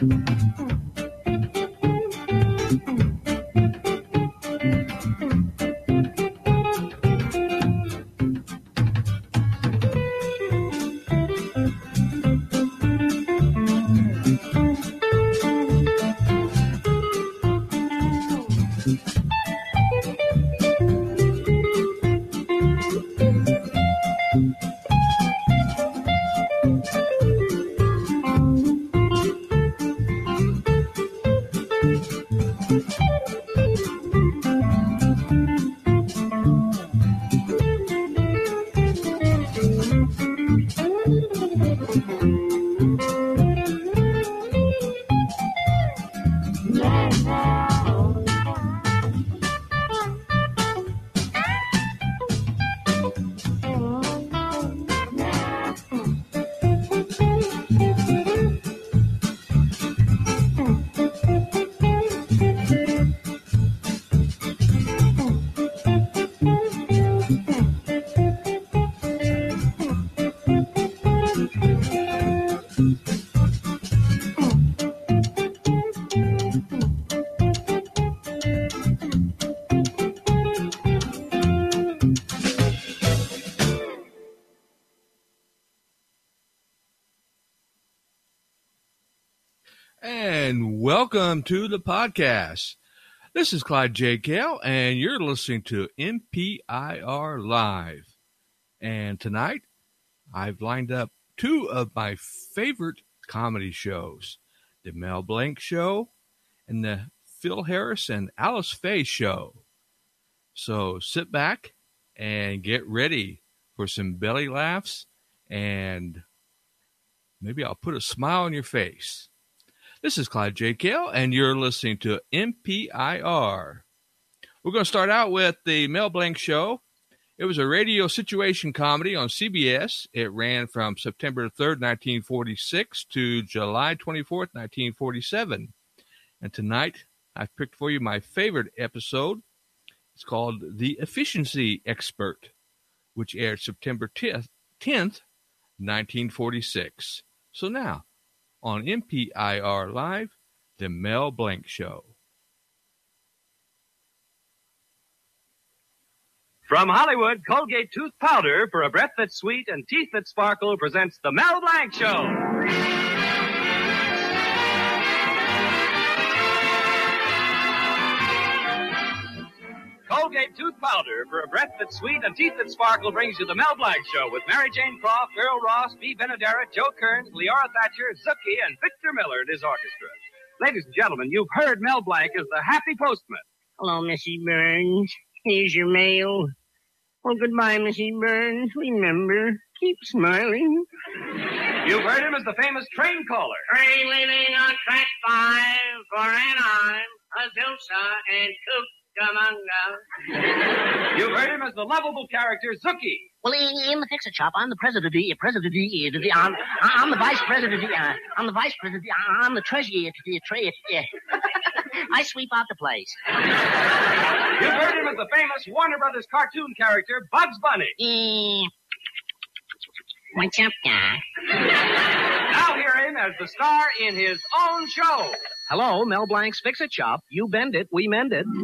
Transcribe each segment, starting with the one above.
And welcome to the podcast. This is Clyde J. Gale, and you're listening to MPIR Live. And tonight, I've lined up two of my favorite comedy shows, The Mel Blanc Show and the Phil Harris and Alice Faye Show. So sit back and get ready for some belly laughs, and maybe I'll put a smile on your face. This is Clyde J. Gale, and you're listening to MPIR. We're going to start out with the Mel Blanc Show. It was a radio situation comedy on CBS. It ran from September 3rd, 1946 to July 24th, 1947. And tonight, I've picked for you my favorite episode. It's called The Efficiency Expert, which aired September 10th, 1946. So now, on MPIR Live, The Mel Blanc Show. From Hollywood, Colgate Tooth Powder for a breath that's sweet and teeth that sparkle presents The Mel Blanc Show. Colgate Tooth Powder for a breath that's sweet and teeth that sparkle brings you The Mel Blanc Show with Mary Jane Croft, Earl Ross, Bea Benaderet, Joe Kearns, Leora Thatcher, Zookie, and Victor Miller and his orchestra. Ladies and gentlemen, you've heard Mel Blanc as the happy postman. Hello, Mrs. Burns. Here's your mail. Well, goodbye, Mrs. Burns. Remember, keep smiling. You've heard him as the famous train caller. Train leaving on track 5 for Anaheim, Azusa, and Cucamonga. You've heard him as the lovable character Zookie. Well, in the Fix-It-Shop, I'm the president. I'm the vice president. I'm the vice president. I'm the treasurer. I sweep out the place. You've heard him as the famous Warner Brothers cartoon character Bugs Bunny. What's up, guy? Now hear him as the star in his own show. Hello, Mel Blanc's Fix-It-Shop. You bend it, we mend it.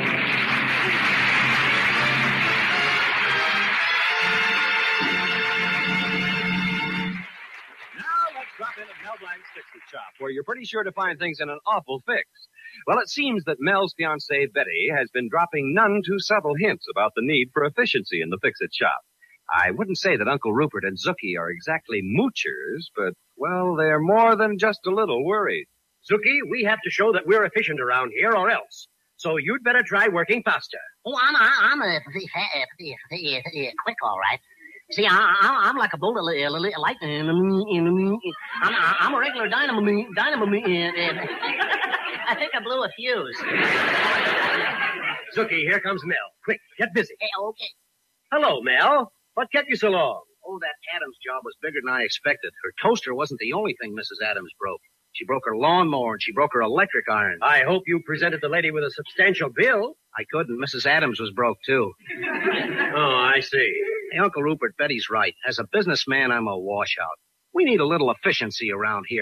Drop in at Mel Blanc's Fix-It-Shop, where you're pretty sure to find things in an awful fix. Well, it seems that Mel's fiancée, Betty, has been dropping none too subtle hints about the need for efficiency in the Fix-It-Shop. I wouldn't say that Uncle Rupert and Zookie are exactly moochers, but, well, they're more than just a little worried. Zookie, we have to show that we're efficient around here or else. So you'd better try working faster. Oh, I'm quick, all right. See, I'm like a bolt of lightning. I'm a regular dynamo. I think I blew a fuse. Zookie, here comes Mel. Quick, get busy. Hey, okay. Hello, Mel. What kept you so long? Oh, that Adams job was bigger than I expected. Her toaster wasn't the only thing Mrs. Adams broke. She broke her lawnmower and she broke her electric iron. I hope you presented the lady with a substantial bill. I couldn't. Mrs. Adams was broke, too. Oh, I see. Hey, Uncle Rupert, Betty's right. As a businessman, I'm a washout. We need a little efficiency around here.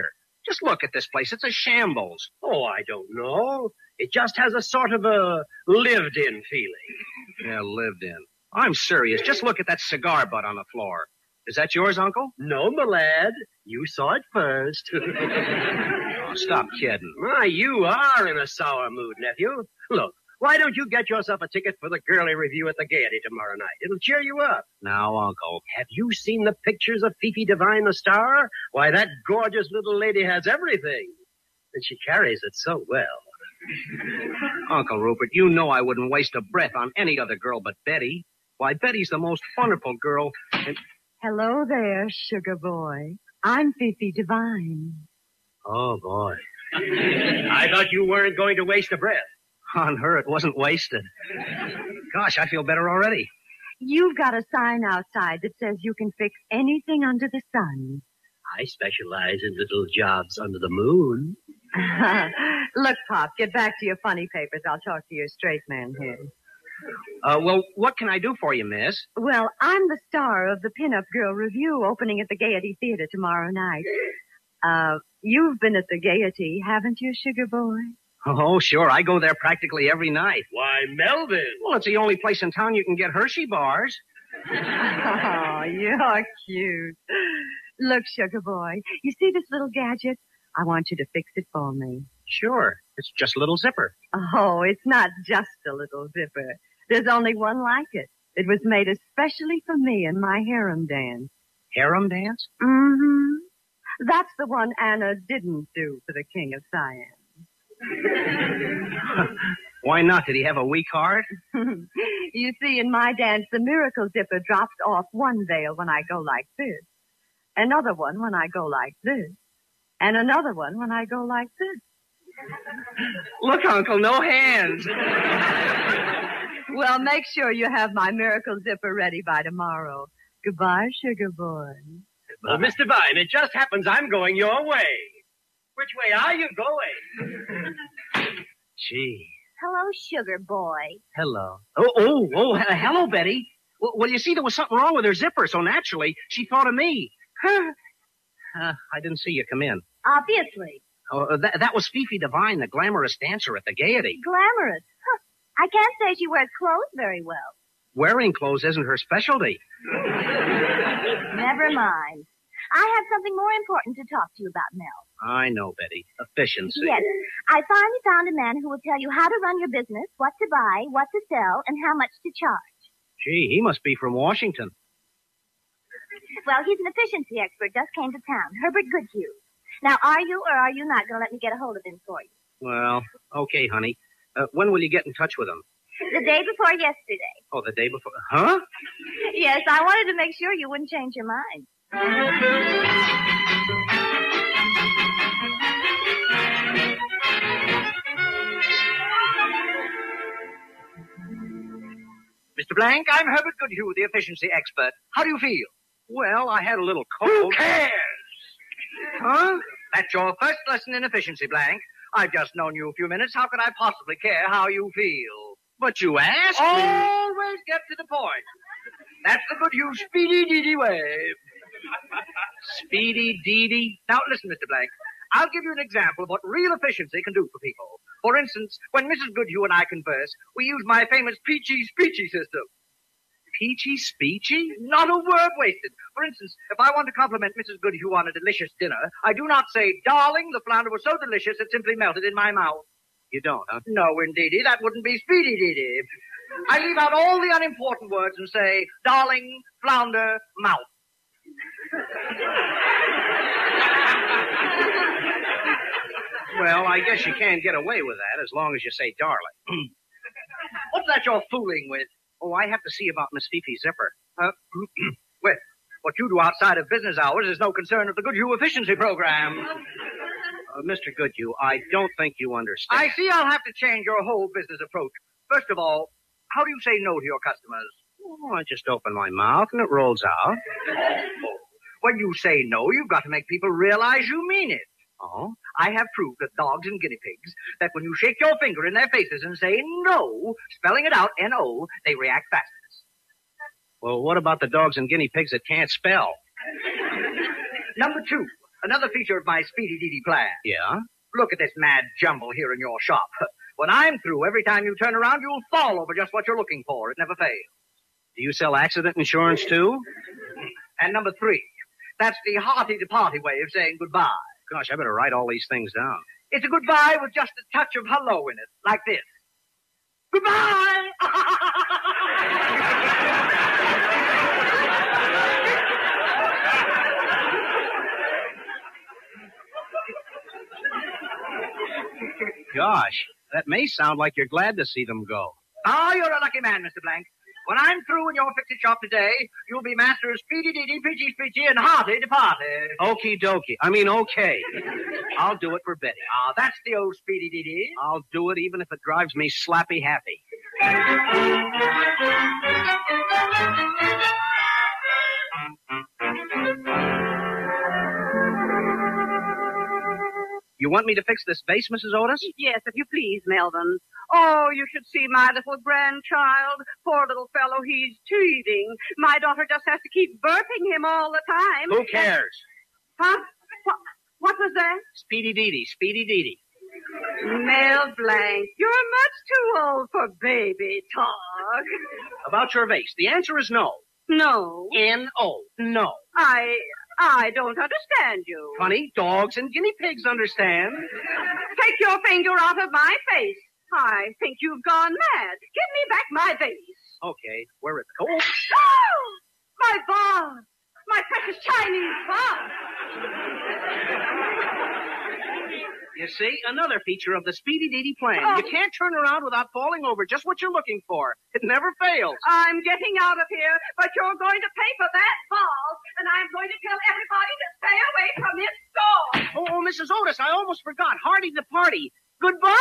Just look at this place. It's a shambles. Oh, I don't know. It just has a sort of a lived-in feeling. Yeah, lived in. I'm serious. Just look at that cigar butt on the floor. Is that yours, Uncle? No, my lad. You saw it first. Oh, stop kidding. My, you are in a sour mood, nephew. Look, why don't you get yourself a ticket for the girly review at the Gaiety tomorrow night? It'll cheer you up. Now, Uncle. Have you seen the pictures of Fifi Divine, the star? Why, that gorgeous little lady has everything. And she carries it so well. Uncle Rupert, you know I wouldn't waste a breath on any other girl but Betty. Why, Betty's the most wonderful girl. And... Hello there, sugar boy. I'm Fifi Divine. Oh, boy. I thought you weren't going to waste a breath. On her, it wasn't wasted. Gosh, I feel better already. You've got a sign outside that says you can fix anything under the sun. I specialize in little jobs under the moon. Look, Pop, get back to your funny papers. I'll talk to your straight man here. Well, what can I do for you, miss? Well, I'm the star of the Pin-Up Girl Review opening at the Gaiety Theater tomorrow night. You've been at the Gaiety, haven't you, sugar boy? Oh, sure. I go there practically every night. Why, Melvin. Well, it's the only place in town you can get Hershey bars. Oh, you're cute. Look, sugar boy, you see this little gadget? I want you to fix it for me. Sure. It's just a little zipper. Oh, it's not just a little zipper. There's only one like it. It was made especially for me in my harem dance. Harem dance? Mm-hmm. That's the one Anna didn't do for the King of Siam. Why not? Did he have a weak heart? You see, in my dance, the miracle zipper drops off one veil when I go like this, another one when I go like this, and another one when I go like this. Look, Uncle, no hands. Well, make sure you have my miracle zipper ready by tomorrow. Goodbye, sugar boy. Well, Miss Divine, it just happens I'm going your way. Which way are you going? Gee. Hello, sugar boy. Hello. Hello, Betty. Well, you see, there was something wrong with her zipper, so naturally, she thought of me. I didn't see you come in. Obviously. Oh, that was Fifi Divine, the glamorous dancer at the Gaiety. Glamorous. Huh. I can't say she wears clothes very well. Wearing clothes isn't her specialty. Never mind. I have something more important to talk to you about, Mel. I know, Betty. Efficiency. Yes. I finally found a man who will tell you how to run your business, what to buy, what to sell, and how much to charge. Gee, he must be from Washington. Well, he's an efficiency expert, just came to town. Herbert Goodhue. Now, are you or are you not going to let me get a hold of him for you? Well, okay, honey. When will you get in touch with him? The day before yesterday. Oh, the day before. Huh? Yes, I wanted to make sure you wouldn't change your mind. Mr. Blank, I'm Herbert Goodhue, the efficiency expert. How do you feel? Well, I had a little cold. Who cares? Huh? That's your first lesson in efficiency, Blank. I've just known you a few minutes. How could I possibly care how you feel? But you asked me. Always get to the point. That's the Goodhue speedy-deedy way. Speedy-deedy? Now, listen, Mr. Blank. I'll give you an example of what real efficiency can do for people. For instance, when Mrs. Goodhue and I converse, we use my famous peachy-speechy system. Peachy-speechy? Not a word wasted. For instance, if I want to compliment Mrs. Goodhue on a delicious dinner, I do not say, darling, the flounder was so delicious it simply melted in my mouth. You don't, huh? No, indeedy. That wouldn't be speedy-deedy. I leave out all the unimportant words and say, darling, flounder, mouth. Well, I guess you can get away with that as long as you say darling. What's that you're fooling with? Oh, I have to see about Miss Fifi's zipper. Well, what you do outside of business hours is no concern of the Goodhue efficiency program. Mr. Goodhue, I don't think you understand. I see I'll have to change your whole business approach. First of all, how do you say no to your customers? Oh, I just open my mouth and it rolls out. When you say no, you've got to make people realize you mean it. Oh? I have proved that dogs and guinea pigs, that when you shake your finger in their faces and say no, spelling it out, N-O, they react fastest. Well, what about the dogs and guinea pigs that can't spell? Number two, Another feature of my Speedy Dee plan. Yeah? Look at this mad jumble here in your shop. When I'm through, every time you turn around, you'll fall over just what you're looking for. It never fails. Do you sell accident insurance, too? And number 3, that's the hearty-to-party way of saying goodbye. Gosh, I better write all these things down. It's a goodbye with just a touch of hello in it, like this. Goodbye! Gosh, that may sound like you're glad to see them go. Ah, you're a lucky man, Mr. Blank. When I'm through in your fix-it shop today, you'll be master of Speedy Dee Dee, Peachy Speechy, and Hearty to Party. Okie dokie. I mean, okay. I'll do it for Betty. Ah, that's the old Speedy Dee Dee. I'll do it even if it drives me slappy happy. You want me to fix this vase, Mrs. Otis? Yes, if you please, Melvin. Oh, you should see my little grandchild. Poor little fellow, he's teething. My daughter just has to keep burping him all the time. Who cares? Huh? What was that? Speedy Dee Dee, Speedy Dee Dee. Mel Blank, you're much too old for baby talk. About your vase, the answer is no. No. N-O. No. I don't understand you. Funny, dogs and guinea pigs understand. Take your finger out of my face. I think you've gone mad. Give me back my vase. Okay, where is it? Oh! Oh! My vase! My precious Chinese vase! You see, another feature of the Speedy Dee Dee plan. Oh. You can't turn around without falling over just what you're looking for. It never fails. I'm getting out of here, but you're going to pay for that vase, and I'm going to tell everybody to stay away from this store. Oh, Mrs. Otis, I almost forgot. Hearty the party. Goodbye!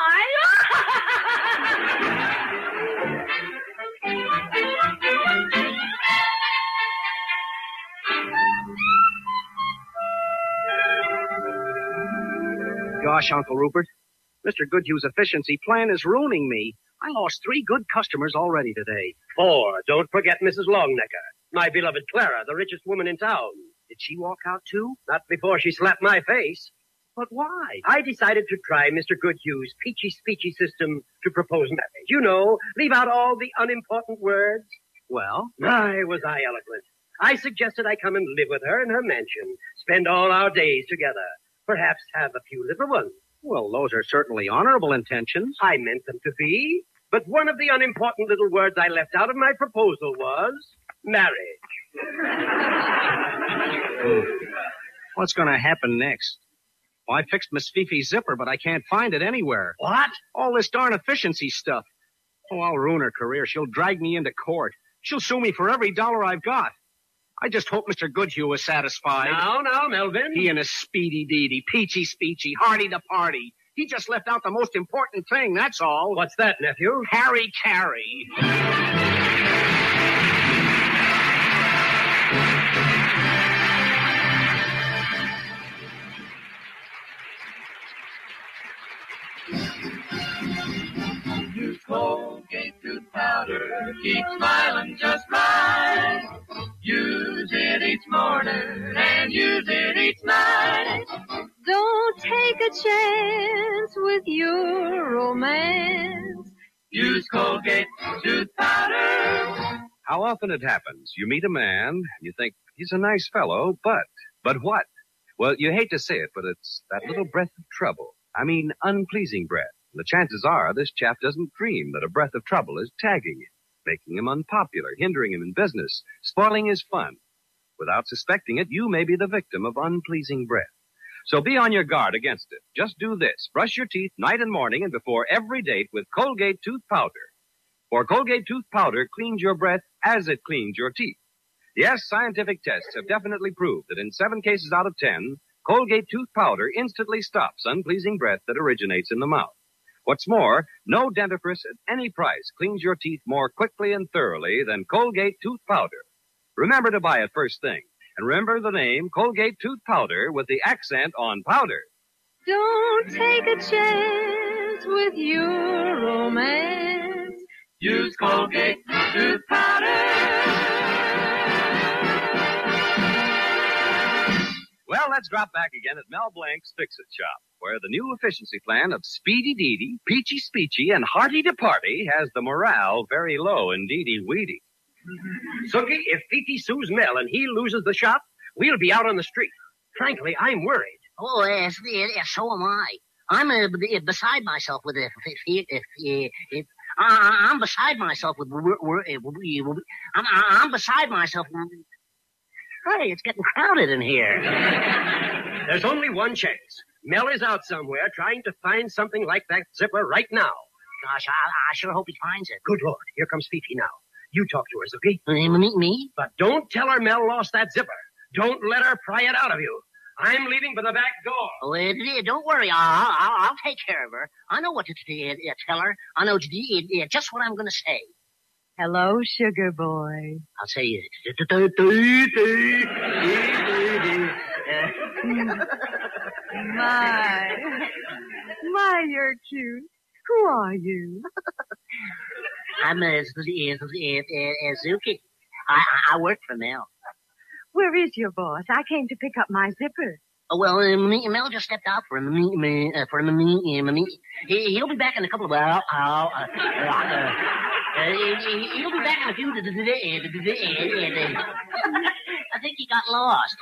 Gosh, Uncle Rupert, Mr. Goodhue's efficiency plan is ruining me. I lost 3 good customers already today. 4. Don't forget Mrs. Longnecker, my beloved Clara, the richest woman in town. Did she walk out too? Not before she slapped my face. But why? I decided to try Mr. Goodhue's peachy-speechy system to propose marriage. You know, leave out all the unimportant words. Well? My, was I eloquent. I suggested I come and live with her in her mansion, spend all our days together, perhaps have a few little ones. Well, those are certainly honorable intentions. I meant them to be, but one of the unimportant little words I left out of my proposal was marriage. What's going to happen next? Well, I fixed Miss Fifi's zipper, but I can't find it anywhere. What? All this darn efficiency stuff. Oh, I'll ruin her career. She'll drag me into court. She'll sue me for every dollar I've got. I just hope Mr. Goodhue is satisfied. Now, Melvin. He and his Speedy Dee Dee, Peachy Speechy, Hearty the Party. He just left out the most important thing, that's all. What's that, nephew? Harry Carey. Use Colgate tooth powder, keep smiling just right. Use it each morning and use it each night. Don't take a chance with your romance. Use Colgate tooth powder. How often it happens, you meet a man, and you think, he's a nice fellow, but what? Well, you hate to say it, but it's that little breath of trouble. I mean, unpleasing breath. And the chances are this chap doesn't dream that a breath of trouble is tagging him, making him unpopular, hindering him in business, spoiling his fun. Without suspecting it, you may be the victim of unpleasing breath. So be on your guard against it. Just do this. Brush your teeth night and morning and before every date with Colgate Tooth Powder. For Colgate Tooth Powder cleans your breath as it cleans your teeth. Yes, scientific tests have definitely proved that in 7 cases out of 10, Colgate Tooth Powder instantly stops unpleasing breath that originates in the mouth. What's more, no dentifrice at any price cleans your teeth more quickly and thoroughly than Colgate Tooth Powder. Remember to buy it first thing. And remember the name Colgate Tooth Powder with the accent on powder. Don't take a chance with your romance. Use Colgate tooth powder. Well, let's drop back again at Mel Blank's Fix-It Shop, where the new efficiency plan of Speedy Deedy, Peachy Speechy, and Hearty to Party has the morale very low in Deedy Weedy. Sookie, if Fifi sues Mel and he loses the shop, we'll be out on the street. Frankly, I'm worried. Oh, so am I. I'm beside myself with I'm beside myself with I'm beside myself. Hey, it's getting crowded in here. There's only one chance. Mel is out somewhere trying to find something like that zipper right now. Gosh, I sure hope he finds it. Good Lord, here comes Fifi now. You talk to her, Sookie. Me? But don't tell her Mel lost that zipper. Don't let her pry it out of you. I'm leaving for the back door. Oh, don't worry. I'll take care of her. I know what to tell her. I know just what I'm going to say. Hello, sugar boy. I'll say My, you're cute. Who are you? I'm Zuki. I work for Mel. Where is your boss? I came to pick up my zipper. Oh, well, Mel just stepped out for a meeting. He'll be back in a couple of hours. He'll be back in a few. I think he got lost.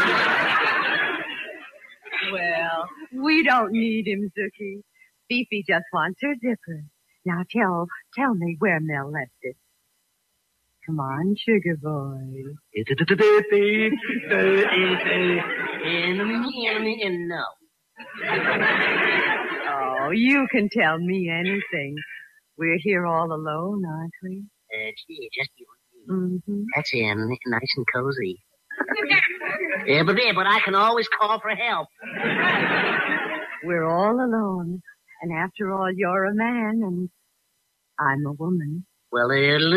Well, we don't need him, Zuki. Fifi just wants her zipper. Now tell me where Mel left it. Come on, sugar boy. No. Oh, you can tell me anything. We're here all alone, aren't we? Just you. Mm-hmm. That's nice and cozy. But I can always call for help. We're all alone. And after all, you're a man and I'm a woman. Well,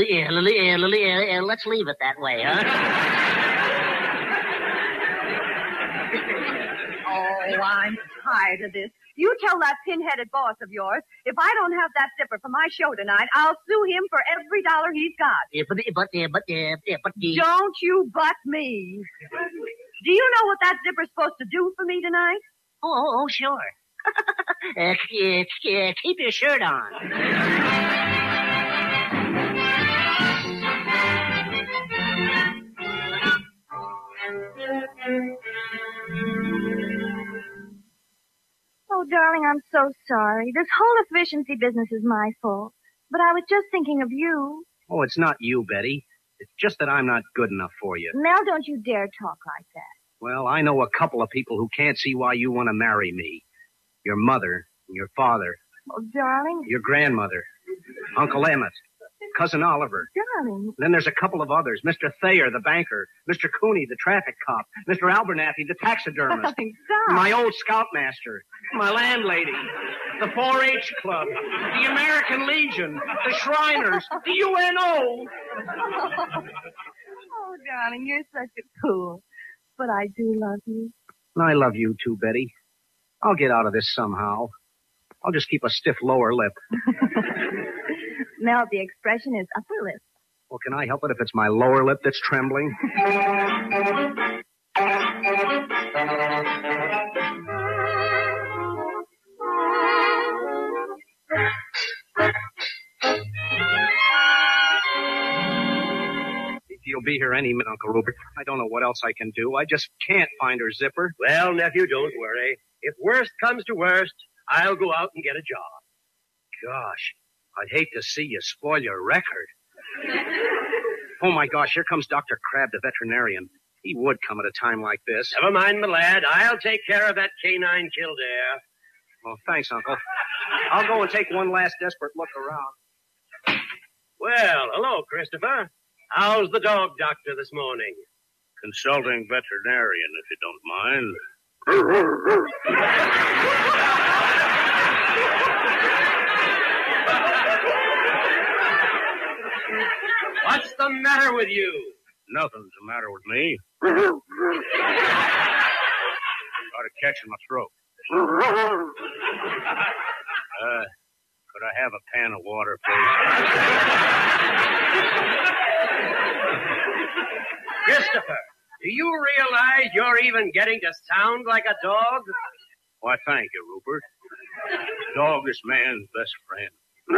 let's leave it that way, huh? Oh, I'm tired of this. You tell that pin-headed boss of yours, if I don't have that zipper for my show tonight, I'll sue him for every dollar he's got. Don't you butt me. Do you know what that zipper's supposed to do for me tonight? Oh, sure. Keep your shirt on. Oh, darling, I'm so sorry. This whole efficiency business is my fault. But I was just thinking of you. Oh, it's not you, Betty. It's just that I'm not good enough for you. Mel, don't you dare talk like that. Well, I know a couple of people who can't see why you want to marry me. Your mother, your father, Oh, darling. your grandmother, Uncle Emmett, Cousin Oliver. Darling. Then there's a couple of others. Mr. Thayer, the banker. Mr. Cooney, the traffic cop. Mr. Abernathy, the taxidermist. Stop. My old scoutmaster. My landlady. The 4-H Club. The American Legion. The Shriners. The UNO. Oh, darling, you're such a fool. But I do love you. I love you too, Betty. I'll get out of this somehow. I'll just keep a stiff lower lip. Mel, the expression is upper lip. Well, can I help it if it's my lower lip that's trembling? You'll be here any minute, Uncle Rupert. I don't know what else I can do. I just can't find her zipper. Well, nephew, don't worry. If worst comes to worst, I'll go out and get a job. Gosh, I'd hate to see you spoil your record. Oh, my gosh, here comes Dr. Crab, the veterinarian. He would come at a time like this. Never mind, my lad. I'll take care of that canine Kildare. Well, thanks, Uncle. I'll go and take one last desperate look around. Well, hello, Christopher. How's the dog doctor this morning? Consulting veterinarian, if you don't mind. What's the matter with you? Nothing's the matter with me. Started catching my throat. Could I have a pan of water, please? Christopher, do you realize you're even getting to sound like a dog? Why, thank you, Rupert. Dog is man's best friend.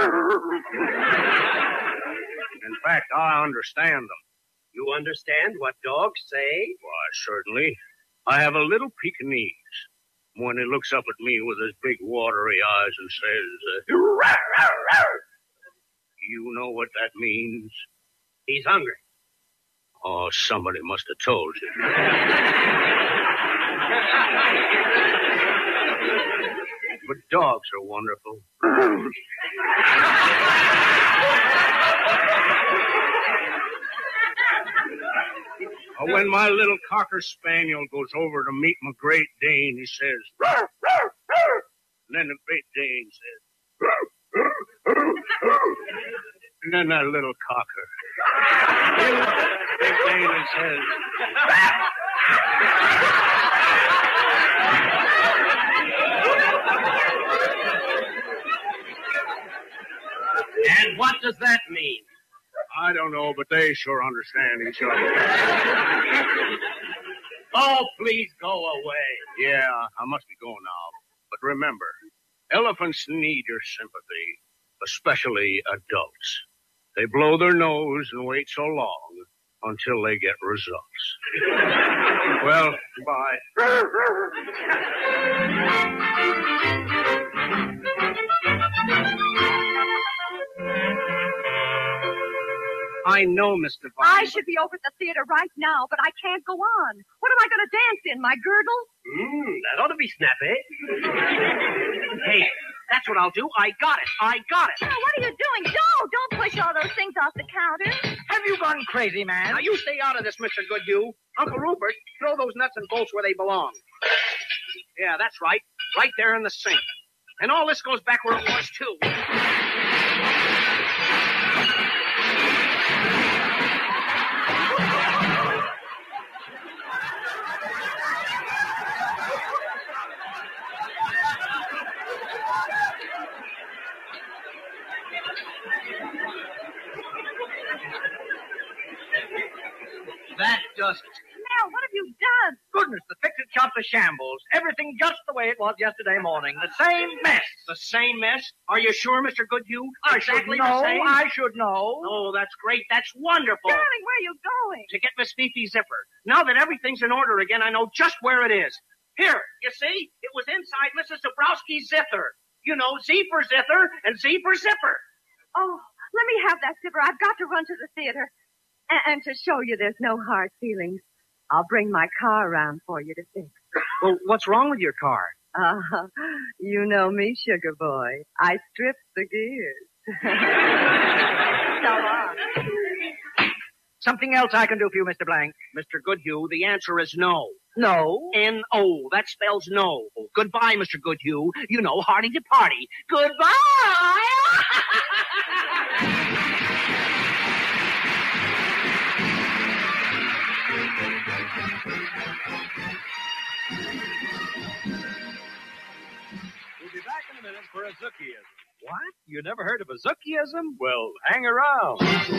In fact, I understand them. You understand what dogs say? Why, certainly. I have a little Pekingese. When he looks up at me with his big watery eyes and says, "Rawr, rawr, rawr." You know what that means? He's hungry. Oh, somebody must have told you. But dogs are wonderful. When my little Cocker Spaniel goes over to meet my Great Dane, he says, "Rawr, rawr, rawr." And then the Great Dane says, "Rawr, rawr, rawr, rawr." And then that little Cocker, he looks at that Big Dane and says, And what does that mean? I don't know, but they sure understand each other. Oh, please go away. Yeah, I must be going now. But remember, elephants need your sympathy, especially adults. They blow their nose and wait so long until they get results. Well, bye. I know, Mr. Vine. I should be over at the theater right now, but I can't go on. What am I going to dance in? My girdle? That ought to be snappy. Hey, that's what I'll do. I got it. Oh, what are you doing? Don't push all those things off the counter. Have you gone crazy, man? Now, you stay out of this, Mr. Goodhue. Uncle Rupert, throw those nuts and bolts where they belong. Yeah, that's right. Right there in the sink. And all this goes back where it was, too. That just... Mel, what have you done? Goodness, the fix-it shop's a shambles. Everything just the way it was yesterday morning. The same mess. The same mess? Are you sure, Mr. Goodhue? Exactly the same? I should know. Oh, that's great. That's wonderful. Darling, where are you going? To get Miss Fifi's zipper. Now that everything's in order again, I know just where it is. Here, you see? It was inside Mrs. Zabrowski's zipper. You know, Z for zither and Z for zipper. Oh, let me have that zipper. I've got to run to the theater. And to show you there's no hard feelings, I'll bring my car around for you to fix. Well, what's wrong with your car? You know me, sugar boy. I stripped the gears. So on. Something else I can do for you, Mr. Blank. Mr. Goodhue, the answer is no. No? N-O. That spells no. Goodbye, Mr. Goodhue. You know, hearty to party. Goodbye! We'll be back in a minute for a Zookieism. What? You never heard of a Zookieism? Well, hang around.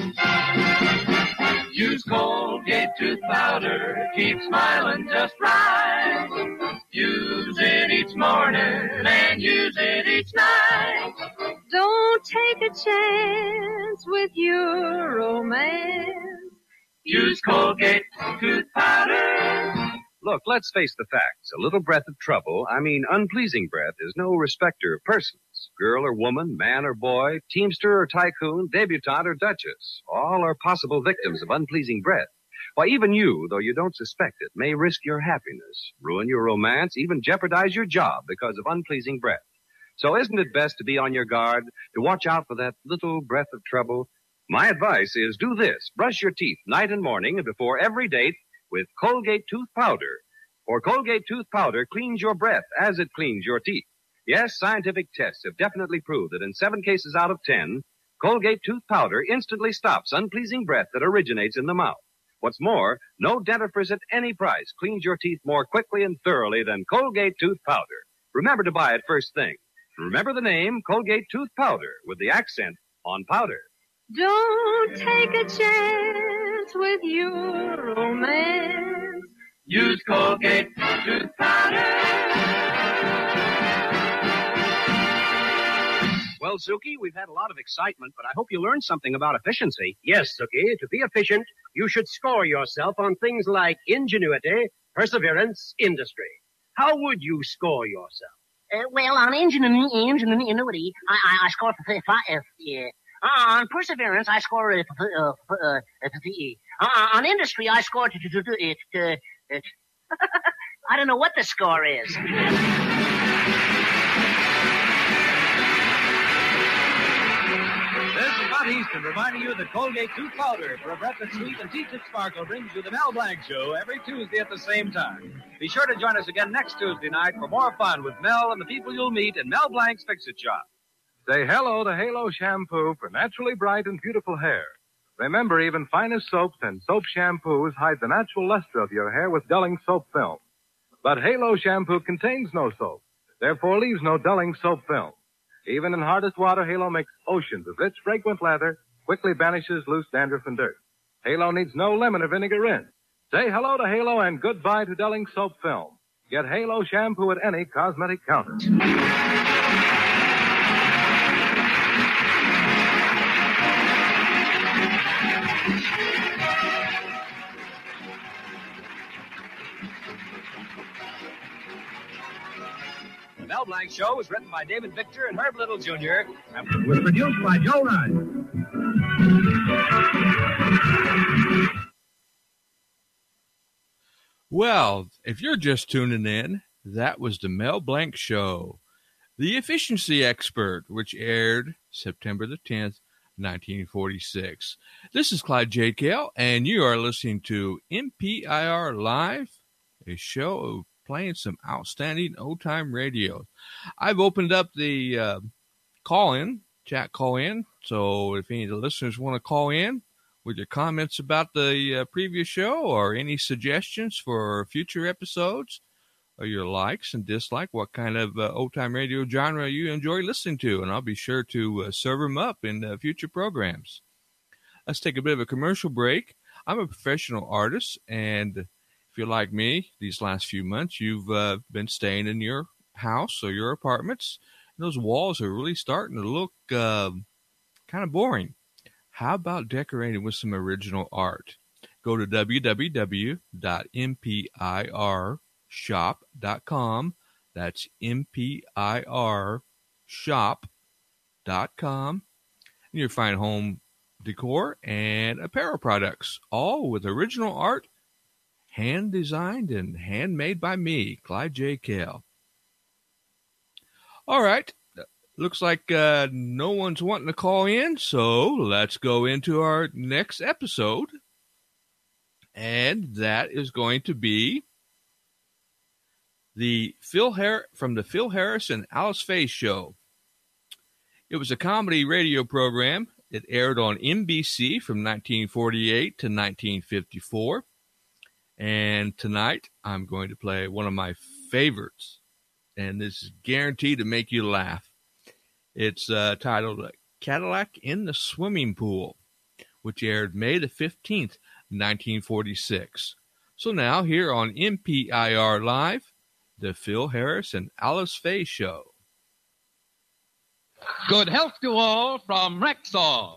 Use Colgate tooth powder, keep smiling just right. Use it each morning and use it each night. Don't take a chance with your romance. Use Colgate tooth powder. Look, let's face the facts. A little breath of trouble, unpleasing breath, is no respecter of persons. Girl or woman, man or boy, teamster or tycoon, debutante or duchess. All are possible victims of unpleasing breath. Why, even you, though you don't suspect it, may risk your happiness, ruin your romance, even jeopardize your job because of unpleasing breath. So isn't it best to be on your guard, to watch out for that little breath of trouble? My advice is do this. Brush your teeth night and morning and before every date with Colgate tooth powder. For Colgate tooth powder cleans your breath as it cleans your teeth. Yes, scientific tests have definitely proved that in 7 cases out of 10, Colgate tooth powder instantly stops unpleasing breath that originates in the mouth. What's more, no dentifrice at any price cleans your teeth more quickly and thoroughly than Colgate tooth powder. Remember to buy it first thing. Remember the name Colgate tooth powder with the accent on powder. Don't take a chance with your romance. Use Colgate tooth powder. Well, Suki, we've had a lot of excitement, but I hope you learned something about efficiency. Yes, Suki. To be efficient, you should score yourself on things like ingenuity, perseverance, industry. How would you score yourself? Well, on ingenuity, I score 5. On perseverance, I score on industry, I score I don't know what the score is. This is Bud Easton reminding you that Colgate Tooth Powder for a breath that's sweet and teeth that sparkle brings you the Mel Blanc Show every Tuesday at the same time. Be sure to join us again next Tuesday night for more fun with Mel and the people you'll meet in Mel Blanc's Fix-It Shop. Say hello to Halo Shampoo for naturally bright and beautiful hair. Remember, even finest soaps and soap shampoos hide the natural luster of your hair with dulling soap film. But Halo Shampoo contains no soap, therefore leaves no dulling soap film. Even in hardest water, Halo makes oceans of rich, fragrant lather, quickly banishes loose dandruff and dirt. Halo needs no lemon or vinegar rinse. Say hello to Halo and goodbye to dulling soap film. Get Halo Shampoo at any cosmetic counter. The Mel Blanc Show was written by David Victor and Herb Little Jr. and was produced by Joe Ryan. Well, if you're just tuning in, that was the Mel Blanc Show, The Efficiency Expert, which aired September the 10th, 1946. This is Clyde J. Kell, and you are listening to MPIR Live, a show playing some outstanding old-time radio. I've opened up the chat call-in, so if any of the listeners want to call in with your comments about the previous show or any suggestions for future episodes or your likes and dislikes, what kind of old-time radio genre you enjoy listening to, and I'll be sure to serve them up in future programs. Let's take a bit of a commercial break. I'm a professional artist, and if you're like me, these last few months, you've been staying in your house or your apartments, and those walls are really starting to look kind of boring. How about decorating with some original art? Go to www.mpirshop.com. That's mpirshop.com. And you'll find home decor and apparel products, all with original art, hand-designed and handmade by me, Clyde J. Kell. All right. Looks like no one's wanting to call in, so let's go into our next episode. And that is going to be from the Phil Harris and Alice Faye Show. It was a comedy radio program. It aired on NBC from 1948 to 1954. And tonight, I'm going to play one of my favorites. And this is guaranteed to make you laugh. It's titled Cadillac in the Swimming Pool, which aired May the 15th, 1946. So now, here on MPIR Live, the Phil Harris and Alice Faye Show. Good health to all from Rexall.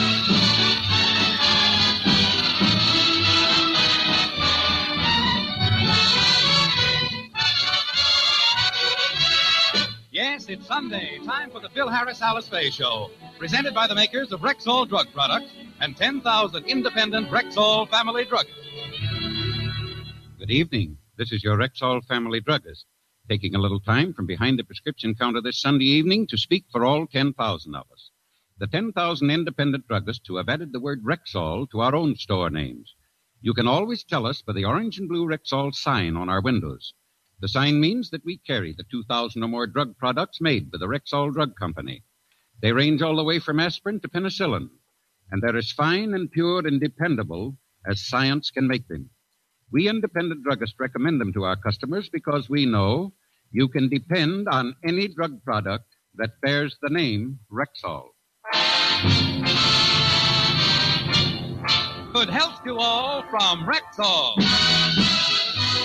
Yes, it's Sunday, time for the Phil Harris Alice Faye Show, presented by the makers of Rexall Drug Products and 10,000 independent Rexall family druggists. Good evening. This is your Rexall family druggist, taking a little time from behind the prescription counter this Sunday evening to speak for all 10,000 of us. The 10,000 independent druggists who have added the word Rexall to our own store names. You can always tell us by the orange and blue Rexall sign on our windows. The sign means that we carry the 2,000 or more drug products made by the Rexall Drug Company. They range all the way from aspirin to penicillin, and they're as fine and pure and dependable as science can make them. We independent druggists recommend them to our customers because we know you can depend on any drug product that bears the name Rexall. Good health to all from Rexall.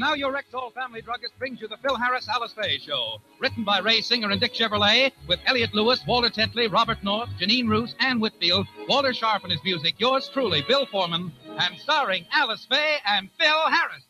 now your Rexall Family Druggist brings you the Phil Harris Alice Faye Show. Written by Ray Singer and Dick Chevrolet, with Elliot Lewis, Walter Tetley, Robert North, Janine Roos, Ann Whitfield, Walter Sharp and his music, yours truly, Bill Foreman, and starring Alice Faye and Phil Harris.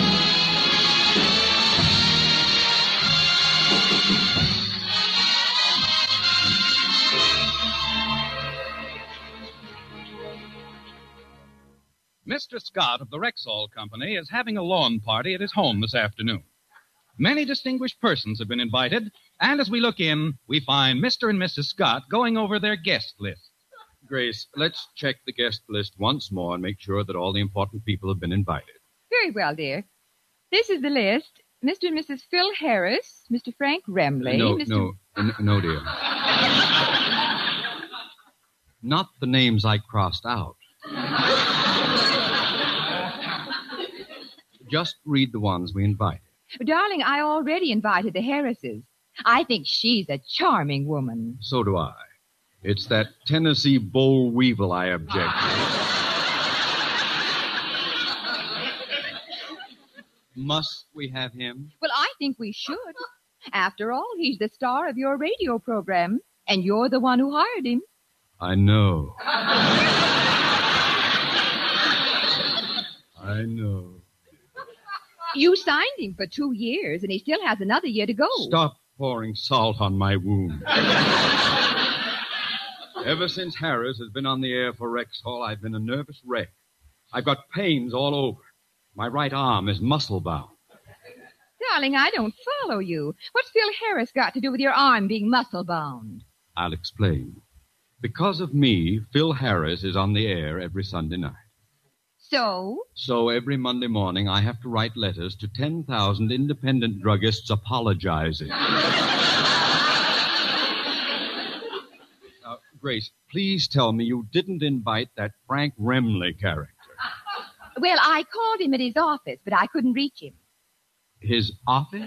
Mr. Scott of the Rexall Company is having a lawn party at his home this afternoon. Many distinguished persons have been invited, and as we look in, we find Mr. and Mrs. Scott going over their guest list. Grace, let's check the guest list once more and make sure that all the important people have been invited. Very well, dear. This is the list. Mr. and Mrs. Phil Harris, Mr. Frank Remley, No, dear. Not the names I crossed out. Just read the ones we invited. Darling, I already invited the Harrises. I think she's a charming woman. So do I. It's that Tennessee boll weevil I object to. Must we have him? Well, I think we should. After all, he's the star of your radio program, and you're the one who hired him. I know. I know. You signed him for 2 years, and he still has another year to go. Stop pouring salt on my wound. Ever since Harris has been on the air for Rexall, I've been a nervous wreck. I've got pains all over. My right arm is muscle-bound. Darling, I don't follow you. What's Phil Harris got to do with your arm being muscle-bound? I'll explain. Because of me, Phil Harris is on the air every Sunday night. So every Monday morning, I have to write letters to 10,000 independent druggists apologizing. Grace, please tell me you didn't invite that Frank Remley character. Well, I called him at his office, but I couldn't reach him. His office?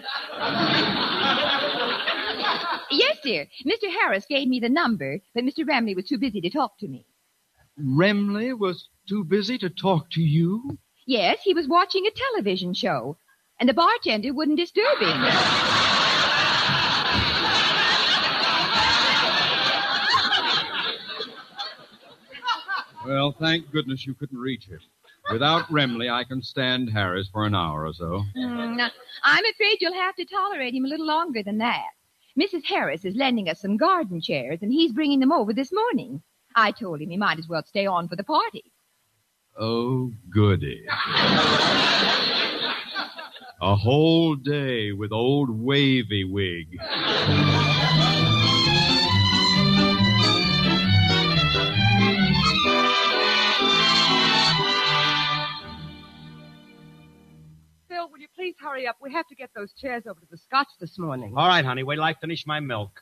Yes, dear. Mr. Harris gave me the number, but Mr. Remley was too busy to talk to me. Remley was too busy to talk to you? Yes, he was watching a television show, and the bartender wouldn't disturb him. Well, thank goodness you couldn't reach him. Without Remley, I can stand Harris for an hour or so. I'm afraid you'll have to tolerate him a little longer than that. Mrs. Harris is lending us some garden chairs, and he's bringing them over this morning. I told him he might as well stay on for the party. Oh, goody. A whole day with old Wavy Wig. Phil, will you please hurry up? We have to get those chairs over to the Scotts this morning. All right, honey. Wait till I finish my milk.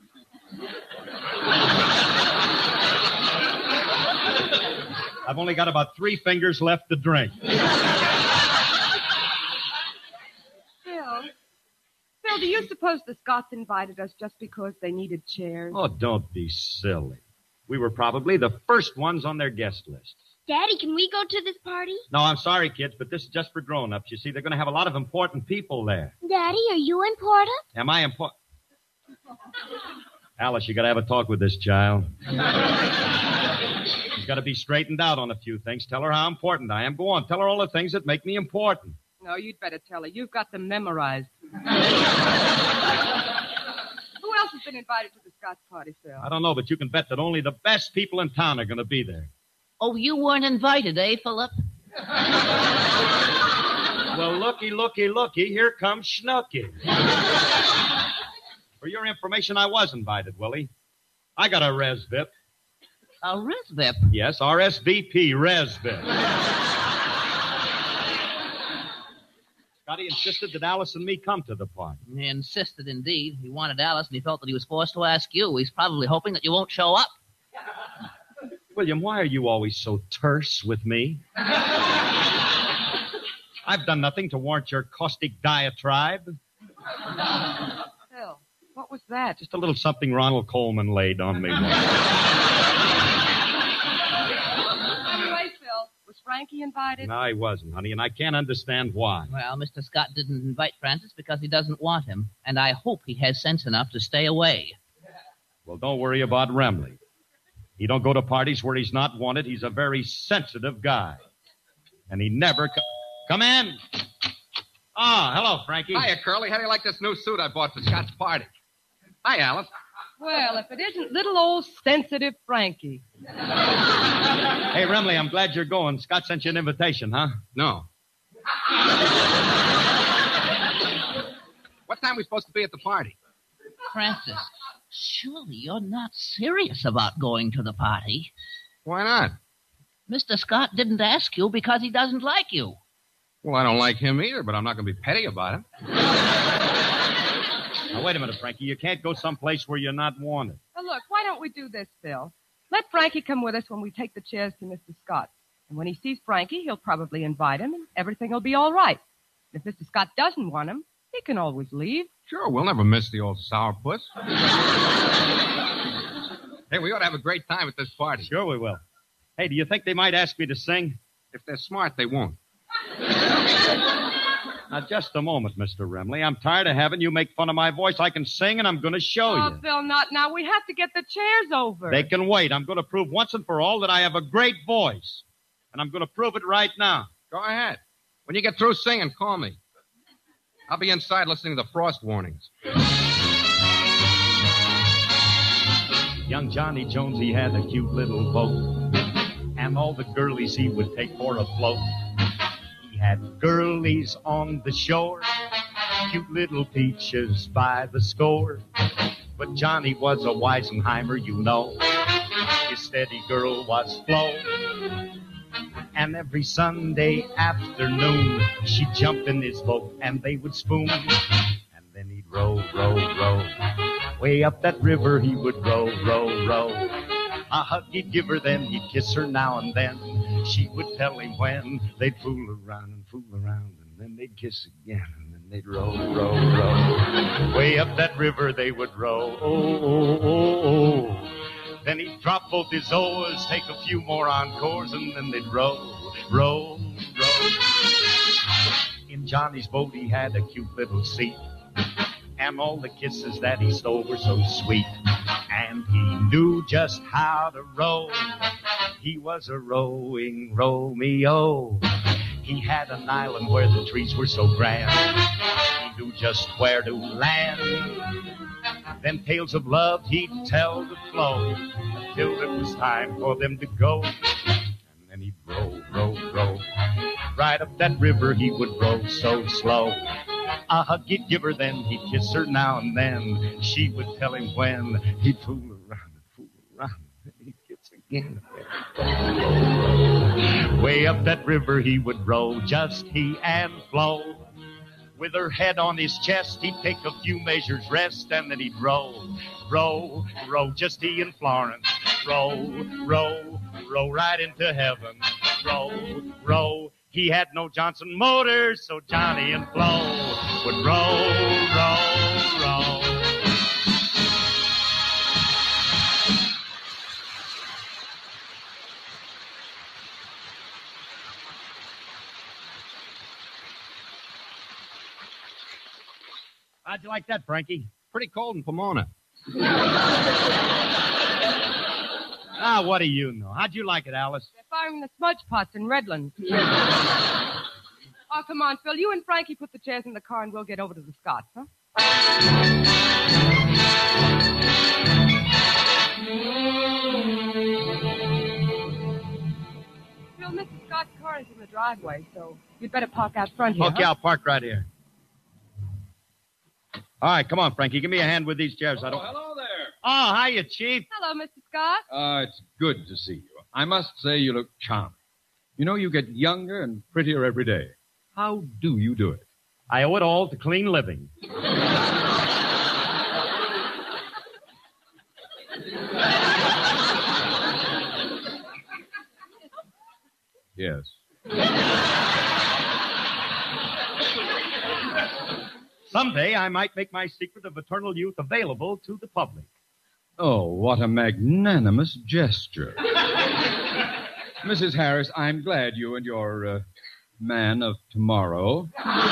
I've only got about 3 fingers left to drink. Phil, do you suppose the Scotts invited us just because they needed chairs? Oh, don't be silly. We were probably the first ones on their guest list. Daddy, can we go to this party? No, I'm sorry, kids, but this is just for grown-ups. You see, they're going to have a lot of important people there. Daddy, are you important? Am I important? Alice, you got to have a talk with this child. She's got to be straightened out on a few things. Tell her how important I am. Go on, tell her all the things that make me important. No, you'd better tell her. You've got them memorized. Who else has been invited to the Scotts party, Phil? I don't know, but you can bet that only the best people in town are going to be there. Oh, you weren't invited, eh, Philip? Well, looky, here comes Snooky. For your information, I was invited, Willie. I got a ResVip. A ResVip? Yes, RSVP, ResVip. Scotty insisted that Alice and me come to the party. He insisted, indeed. He wanted Alice, and he felt that he was forced to ask you. He's probably hoping that you won't show up. William, why are you always so terse with me? I've done nothing to warrant your caustic diatribe. Phil, what was that? Just a little something Ronald Coleman laid on me. Anyway, Phil, was Frankie invited? No, he wasn't, honey, and I can't understand why. Well, Mr. Scott didn't invite Francis because he doesn't want him, and I hope he has sense enough to stay away. Well, don't worry about Remley. He don't go to parties where he's not wanted. He's a very sensitive guy. And he never... Come in! Ah, hello, Frankie. Hiya, Curly. How do you like this new suit I bought for Scott's party? Hi, Alice. Well, if it isn't little old sensitive Frankie. Hey, Remley, I'm glad you're going. Scott sent you an invitation, huh? No. What time are we supposed to be at the party? Francis, surely you're not serious about going to the party. Why not? Mr. Scott didn't ask you because he doesn't like you. Well, I don't like him either, but I'm not going to be petty about it. Now, wait a minute, Frankie. You can't go someplace where you're not wanted. Well, look, why don't we do this, Phil? Let Frankie come with us when we take the chairs to Mr. Scott. And when he sees Frankie, he'll probably invite him, and everything will be all right. If Mr. Scott doesn't want him, he can always leave. Sure, we'll never miss the old sourpuss. Hey, we ought to have a great time at this party. Sure we will. Hey, do you think they might ask me to sing? If they're smart, they won't. Now, just a moment, Mr. Remley. I'm tired of having you make fun of my voice. I can sing, and I'm going to show you. Oh, Phil, not now. We have to get the chairs over. They can wait. I'm going to prove once and for all that I have a great voice. And I'm going to prove it right now. Go ahead. When you get through singing, call me. I'll be inside listening to the frost warnings. Young Johnny Jones, he had a cute little boat. And all the girlies he would take for a float. He had girlies on the shore, cute little peaches by the score. But Johnny was a Weisenheimer, you know. His steady girl was Flo. And every Sunday afternoon, she'd jump in his boat and they would spoon. And then he'd row, row, row. Way up that river he would row, row, row. A hug he'd give her, then he'd kiss her now and then. She would tell him when. They'd fool around, and then they'd kiss again, and then they'd row, row, row. Way up that river they would row, oh, oh, oh, oh. Then he'd drop both his oars, take a few more encores, and then they'd row, row, row. In Johnny's boat he had a cute little seat, and all the kisses that he stole were so sweet. And he knew just how to row. He was a rowing Romeo. He had an island where the trees were so grand. He knew just where to land. Then tales of love he'd tell to flow until it was time for them to go. And then he'd row, row, row. Right up that river he would row so slow. A hug he'd give her, then he'd kiss her now and then. She would tell him when. He'd fool around, and then he'd kiss again. Way up that river he would row, just he and Flo. With her head on his chest, he'd take a few measures rest, and then he'd row, row, row, just he and Florence. Row, row, row right into heaven. Row, row. He had no Johnson motors, so Johnny and Flo would row, row, row. How'd you like that, Frankie? Pretty cold in Pomona. Ah, what do you know? How'd you like it, Alice? They're firing the smudge pots in Redlands. Oh, come on, Phil. You and Frankie put the chairs in the car and we'll get over to the Scotts, huh? Phil, Mr. Scott's car is in the driveway, so you'd better park out front here. Okay, I'll park right here. All right, come on, Frankie. Give me a hand with these chairs. I don't... Hello there. Oh, hiya, Chief. Hello, Mr. Scott. It's good to see you. I must say you look charming. You know, you get younger and prettier every day. How do you do it? I owe it all to clean living. Yes. Someday I might make my secret of eternal youth available to the public. Oh, what a magnanimous gesture. Mrs. Harris, I'm glad you and your man of tomorrow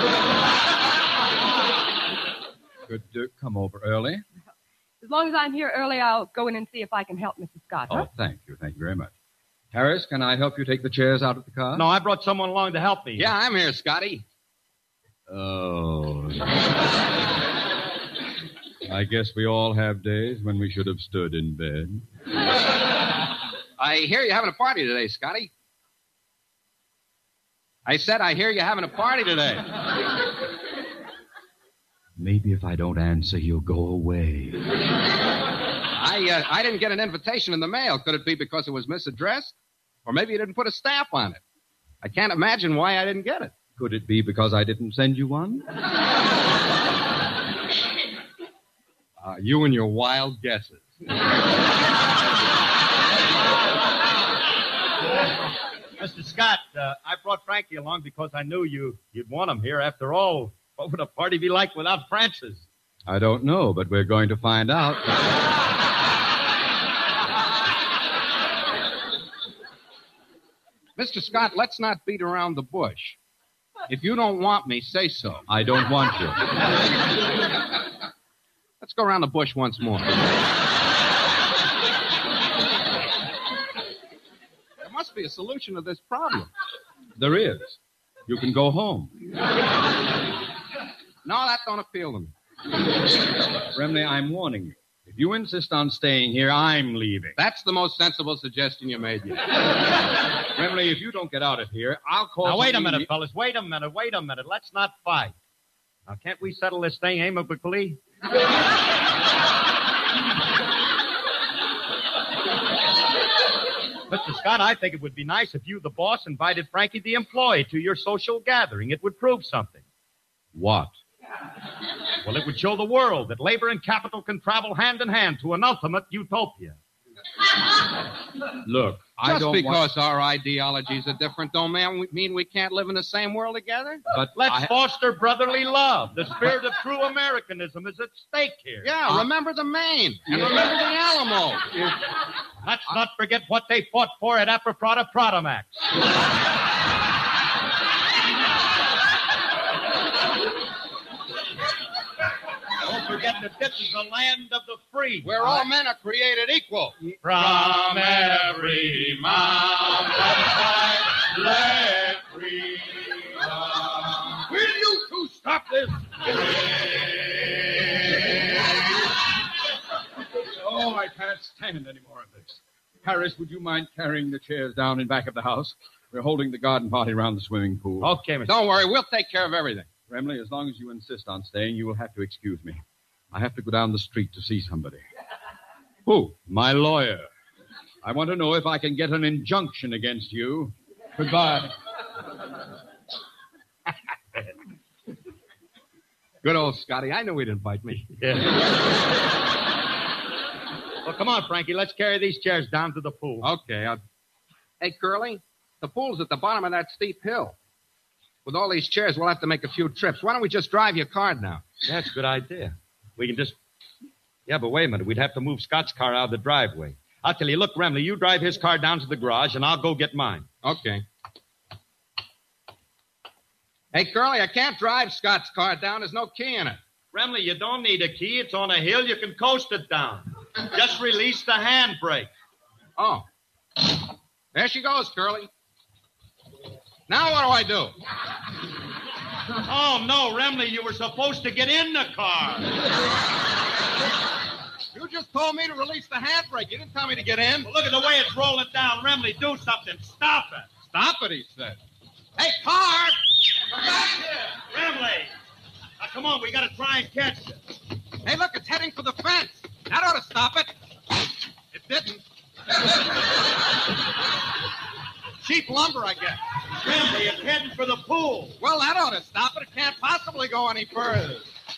could come over early. As long as I'm here early, I'll go in and see if I can help Mrs. Scott. Huh? Oh, thank you. Thank you very much. Harris, can I help you take the chairs out of the car? No, I brought someone along to help me. Yeah, I'm here, Scotty. Oh. I guess we all have days when we should have stood in bed. I hear you're having a party today, Scotty. I said I hear you're having a party today. Maybe if I don't answer, he'll go away. I didn't get an invitation in the mail. Could it be because it was misaddressed? Or maybe you didn't put a stamp on it. I can't imagine why I didn't get it. Could it be because I didn't send you one? You and your wild guesses. Mr. Scott, I brought Frankie along because I knew you'd want him here. After all, what would a party be like without Francis? I don't know, but we're going to find out. Mr. Scott, let's not beat around the bush. If you don't want me, say so. I don't want you. Let's go around the bush once more. There must be a solution to this problem. There is. You can go home. No, that don't appeal to me. Remley, I'm warning you. If you insist on staying here, I'm leaving. That's the most sensible suggestion you made yet. Remley, if you don't get out of here, I'll call... Now, wait a minute, fellas. Wait a minute. Let's not fight. Now, can't we settle this thing amicably? Mr. Scott, I think it would be nice if you, the boss, invited Frankie the employee to your social gathering. It would prove something. What? Well, it would show the world that labor and capital can travel hand in hand to an ultimate utopia. Look, I don't because our ideologies are different don't mean we can't live in the same world together. But let's foster brotherly love. The spirit of true Americanism is at stake here. Yeah, remember the Maine and remember the Alamo. Let's not forget what they fought for at Aproprata Protomax. Don't forget that this is the land of the free. Where all men are created equal. From every mountainside, let freedom. Will you two stop this? Oh, I can't stand any more of this. Harris, would you mind carrying the chairs down in back of the house? We're holding the garden party around the swimming pool. Okay, Mr. Don't worry, we'll take care of everything. Remley, as long as you insist on staying, you will have to excuse me. I have to go down the street to see somebody. Who? My lawyer. I want to know if I can get an injunction against you. Goodbye. Good old Scotty. I knew he'd invite me. Yeah. Well, come on, Frankie. Let's carry these chairs down to the pool. Okay. Hey, Curly, the pool's at the bottom of that steep hill. With all these chairs, we'll have to make a few trips. Why don't we just drive your car now? That's a good idea. We can just... Yeah, but wait a minute. We'd have to move Scott's car out of the driveway. I'll tell you, look, Remley, you drive his car down to the garage, and I'll go get mine. Okay. Hey, Curly, I can't drive Scott's car down. There's no key in it. Remley, you don't need a key. It's on a hill. You can coast it down. Just release the handbrake. Oh. There she goes, Curly. Now what do I do? Oh, no, Remley, you were supposed to get in the car. You just told me to release the handbrake. You didn't tell me to get in. Well, look at the way it's rolling down. Remley, do something. Stop it. Stop it, he said. Hey, car! Come back here. Remley. Now, come on, we got to try and catch it. Hey, look, it's heading for the fence. That ought to stop it. It didn't. Cheap lumber, I guess. Remley, it's heading for the pool. Well, that ought to stop it. It can't possibly go any further.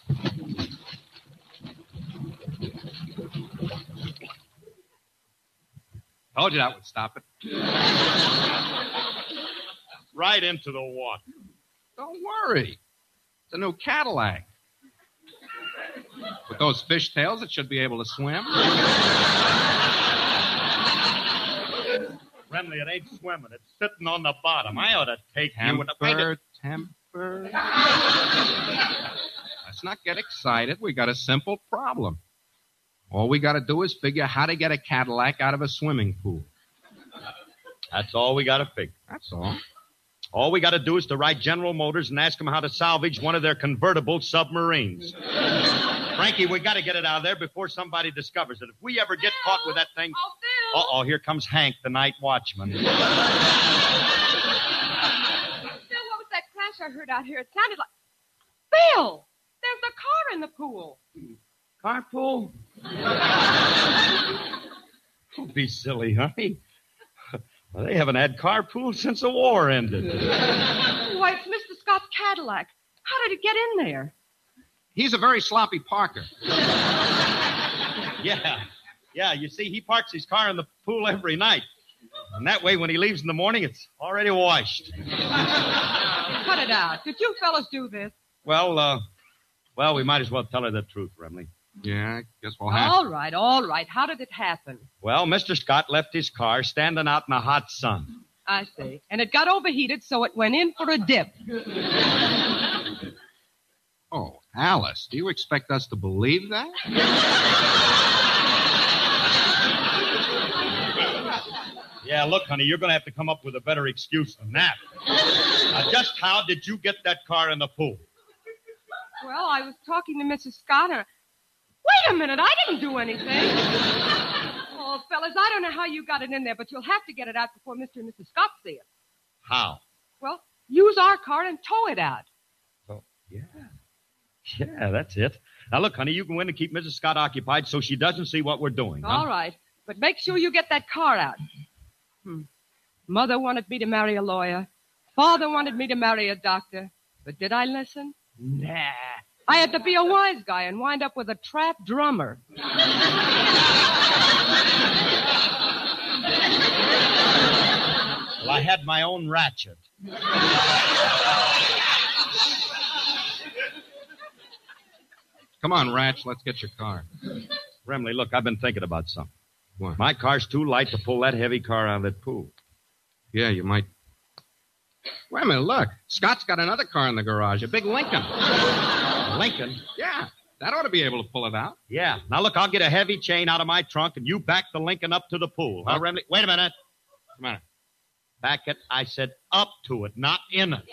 Told you that would stop it. Right into the water. Don't worry. It's a new Cadillac. With those fishtails, it should be able to swim. Remley, it ain't swimming. It's sitting on the bottom. I ought to take you with a Temper. Let's not get excited. We got a simple problem. All we got to do is figure how to get a Cadillac out of a swimming pool. That's all we got to figure. That's all. All we got to do is to write General Motors and ask them how to salvage one of their convertible submarines. Frankie, we got to get it out of there before somebody discovers it. If we ever get caught with that thing... Uh-oh, here comes Hank, the night watchman. Phil, what was that crash I heard out here? It sounded like... Phil! There's a car in the pool. Carpool? Don't be silly, honey. Well, they haven't had carpool since the war ended. Why, it's Mr. Scott's Cadillac. How did it get in there? He's a very sloppy parker. Yeah, you see, he parks his car in the pool every night. And that way, when he leaves in the morning, it's already washed. Cut it out. Did you fellas do this? Well, we might as well tell her the truth, Remley. Yeah, I guess we'll have All right. How did it happen? Well, Mr. Scott left his car standing out in the hot sun. I see. And it got overheated, so it went in for a dip. Oh, Alice, do you expect us to believe that? Yeah, look, honey, you're going to have to come up with a better excuse than that. Now, just how did you get that car in the pool? Well, I was talking to Mrs. Scott. Wait a minute, I didn't do anything. Oh, fellas, I don't know how you got it in there, but you'll have to get it out before Mr. and Mrs. Scott see it. How? Well, use our car and tow it out. Oh, yeah. Yeah, that's it. Now, look, honey, you can win and keep Mrs. Scott occupied so she doesn't see what we're doing. All right, but make sure you get that car out. Mother wanted me to marry a lawyer. Father wanted me to marry a doctor. But did I listen? Nah. I had to be a wise guy and wind up with a trap drummer. Well, I had my own ratchet. Come on, Ratch, let's get your car. Remley, look, I've been thinking about something. What? My car's too light to pull that heavy car out of that pool. Yeah, you might. Wait a minute, look. Scott's got another car in the garage, a big Lincoln. Lincoln? Yeah, that ought to be able to pull it out. Yeah. Now, look, I'll get a heavy chain out of my trunk, and you back the Lincoln up to the pool. Huh, Remley? Wait a minute. Come on. Back it, I said up to it, not in it.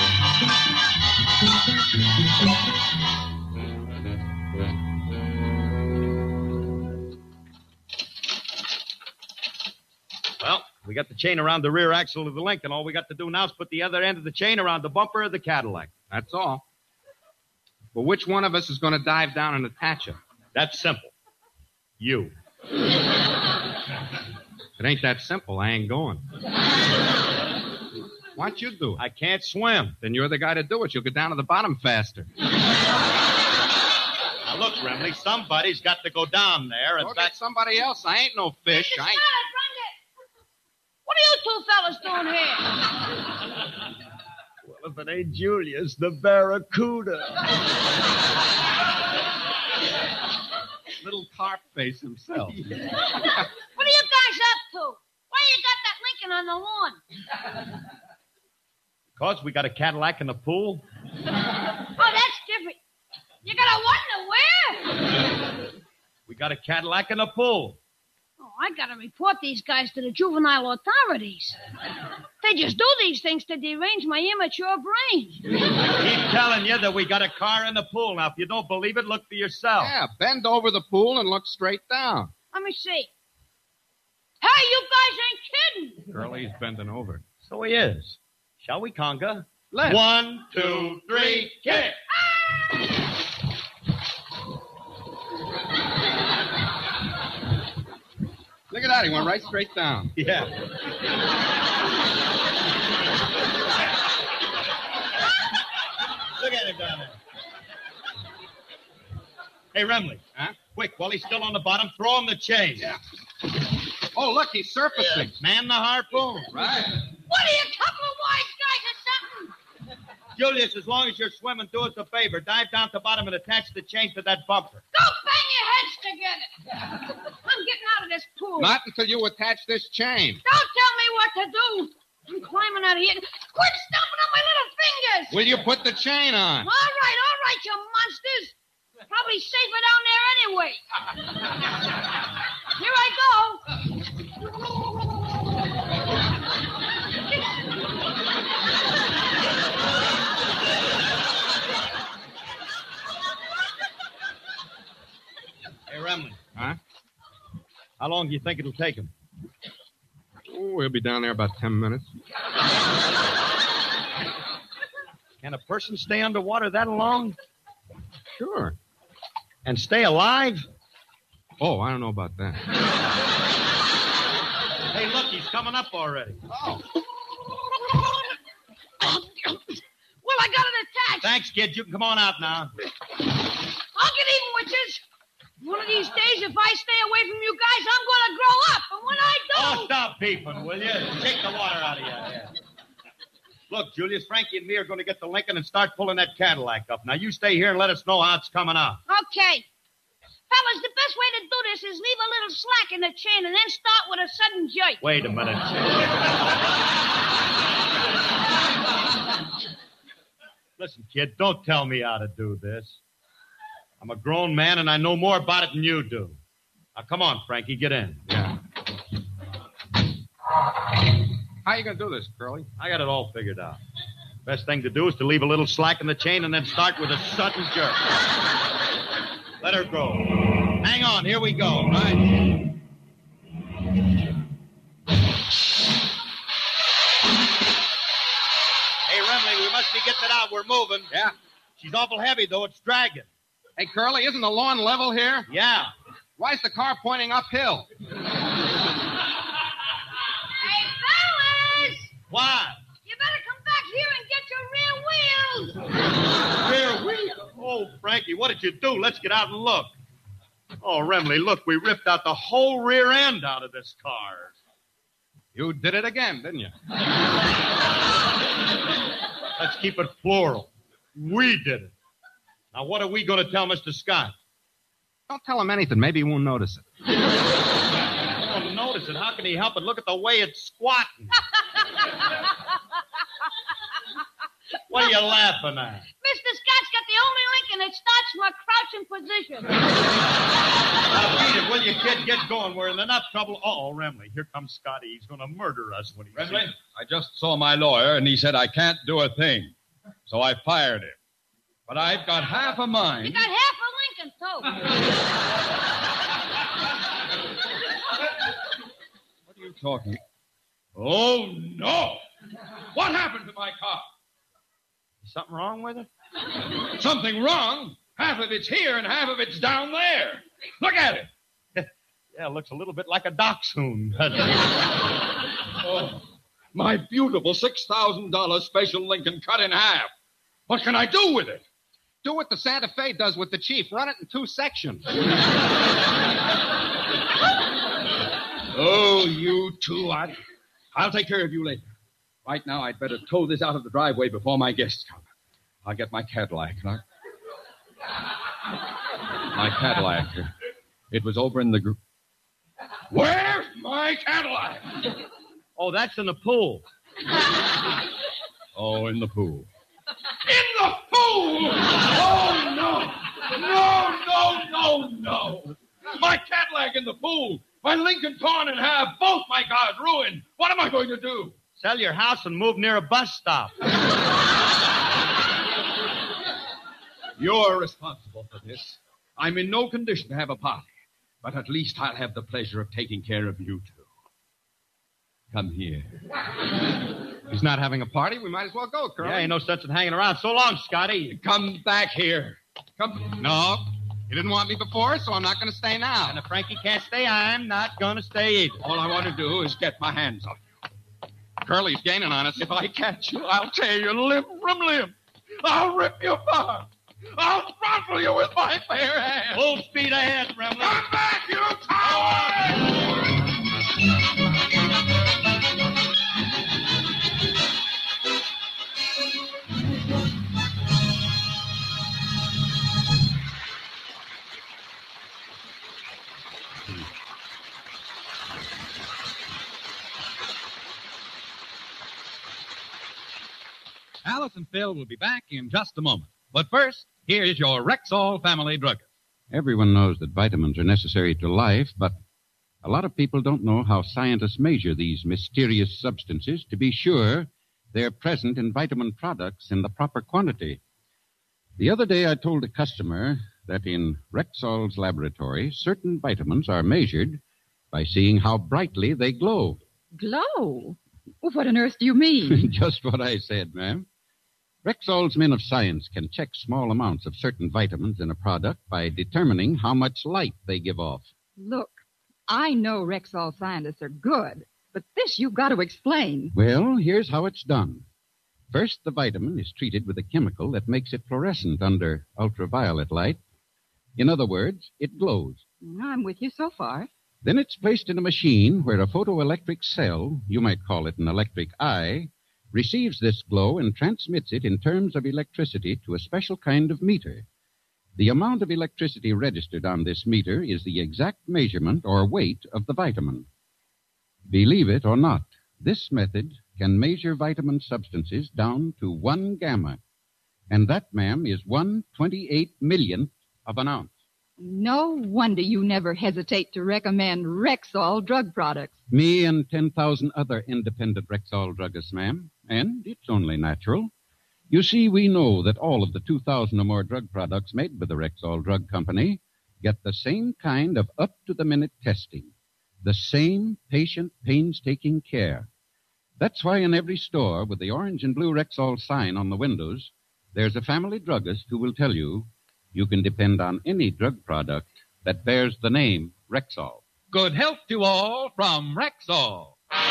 Well, we got the chain around the rear axle of the Lincoln. All we got to do now is put the other end of the chain around the bumper of the Cadillac. That's all. But which one of us is going to dive down and attach it? That's simple. You. If it ain't that simple, I ain't going. Why don't you do it? I can't swim. Then you're the guy to do it. You'll get down to the bottom faster. Now, look, Remley, somebody's got to go down there. Go get somebody else. I ain't no fish. Mr. Scott, what are you two fellas doing here? Well, if it ain't Julius, the Barracuda. Little carp face himself. What are you guys up to? Why you got that Lincoln on the lawn? Because we got a Cadillac in the pool. Oh, that's different. You got a what in the where? We got a Cadillac in the pool. Oh, I gotta report these guys to the juvenile authorities. They just do these things to derange my immature brain. I keep telling you that we got a car in the pool. Now, if you don't believe it, look for yourself. Yeah, bend over the pool and look straight down. Let me see. Hey, you guys ain't kidding. Curly's bending over. So he is. Shall we conga? Let's. 1, 2, 3, kick! Look at that. He went right straight down. Yeah. Look at him down there. Hey, Remley. Huh? Quick, while he's still on the bottom, throw him the chain. Yeah. Oh, look, he's surfacing. Man the harpoon. Right. What are you, a couple of wise guys or something? Julius, as long as you're swimming, do us a favor. Dive down to the bottom and attach the chain to that bumper. Go bang your heads together. I'm getting out of this pool. Not until you attach this chain. Don't tell me what to do. I'm climbing out of here. Quit stomping on my little fingers. Will you put the chain on? All right, you monsters. Probably safer down there anyway. Here I go. Hey, Remley. Huh? How long do you think it'll take him? Oh, we'll be down there about 10 minutes. Can a person stay underwater that long? Sure. And stay alive? Oh, I don't know about that. Hey, look, he's coming up already. Oh. Well, I got it attached. Thanks, kid. You can come on out now. I'll get even with this. One of these days, if I stay away from you guys, I'm going to grow up. And when I do... Oh, stop peeping, will you? Take the water out of your head. Look, Julius, Frankie and me are going to get to Lincoln and start pulling that Cadillac up. Now, you stay here and let us know how it's coming out. Okay. Fellas, the best way to do this is leave a little slack in the chain and then start with a sudden jerk. Wait a minute. Listen, kid, don't tell me how to do this. I'm a grown man, and I know more about it than you do. Now, come on, Frankie, get in. Yeah. How you going to do this, Curly? I got it all figured out. Best thing to do is to leave a little slack in the chain and then start with a sudden jerk. Let her go. Hang on, here we go. Right. Hey, Remley, we must be getting it out. We're moving. Yeah. She's awful heavy, though. It's dragging. Hey, Curly, isn't the lawn level here? Yeah. Why's the car pointing uphill? Hey, fellas! What? You better come back here and get your rear wheels. Rear wheel? Oh, Frankie, what did you do? Let's get out and look. Oh, Remley, look, we ripped out the whole rear end out of this car. You did it again, didn't you? Let's keep it plural. We did it. Now, what are we going to tell Mr. Scott? Don't tell him anything. Maybe he won't notice it. He won't notice it. How can he help it? Look at the way it's squatting. What are you laughing at? Mr. Scott's got the only Lincoln that starts from a crouching position. Now, beat it, will you, kid? Get going. We're in enough trouble. Uh-oh, Remley. Here comes Scotty. He's going to murder us when he Remley, sees us. I just saw my lawyer, and he said I can't do a thing. So I fired him. But I've got half a mind. You got half a Lincoln, too. What are you talking? Oh, no! What happened to my car? Something wrong with it? Something wrong? Half of it's here and half of it's down there. Look at it. Yeah, it looks a little bit like a dachshund, doesn't it? Oh, my beautiful $6,000 special Lincoln cut in half. What can I do with it? Do what the Santa Fe does with the Chief. Run it in 2 sections. Oh, you two. I'll take care of you later. Right now, I'd better tow this out of the driveway before my guests come. I'll get my Cadillac. My Cadillac. It was over in the... Where's my Cadillac? Oh, that's in the pool. Oh, in the pool. In the pool! Oh, no! No! My Cadillac in the pool! My Lincoln torn in half! Both my cars ruined! What am I going to do? Sell your house and move near a bus stop. You're responsible for this. I'm in no condition to have a party, but at least I'll have the pleasure of taking care of you two. Come here. He's not having a party. We might as well go, Curly. Yeah, ain't no sense in hanging around. So long, Scotty. Come back here. Come. No. You didn't want me before, so I'm not going to stay now. And if Frankie can't stay, I'm not going to stay either. All I want to do is get my hands off you. Curly's gaining on us. If I catch you, I'll tear you limb from limb. I'll rip you apart. I'll throttle you with my bare hands. Full speed ahead, Remley. Come back, you coward! Alice and Phil will be back in just a moment. But first, here's your Rexall family druggist. Everyone knows that vitamins are necessary to life, but a lot of people don't know how scientists measure these mysterious substances to be sure they're present in vitamin products in the proper quantity. The other day I told a customer that in Rexall's laboratory, certain vitamins are measured by seeing how brightly they glow. Glow? Well, what on earth do you mean? Just what I said, ma'am. Rexall's men of science can check small amounts of certain vitamins in a product by determining how much light they give off. Look, I know Rexall scientists are good, but this you've got to explain. Well, here's how it's done. First, the vitamin is treated with a chemical that makes it fluorescent under ultraviolet light. In other words, it glows. I'm with you so far. Then it's placed in a machine where a photoelectric cell, you might call it an electric eye, receives this glow and transmits it in terms of electricity to a special kind of meter. The amount of electricity registered on this meter is the exact measurement or weight of the vitamin. Believe it or not, this method can measure vitamin substances down to 1 gamma. And that, ma'am, is 1/28 millionth of an ounce. No wonder you never hesitate to recommend Rexall drug products. Me and 10,000 other independent Rexall druggists, ma'am. And it's only natural. You see, we know that all of the 2,000 or more drug products made by the Rexall Drug Company get the same kind of up-to-the-minute testing, the same patient, painstaking care. That's why in every store with the orange and blue Rexall sign on the windows, there's a family druggist who will tell you can depend on any drug product that bears the name Rexall. Good health to all from Rexall.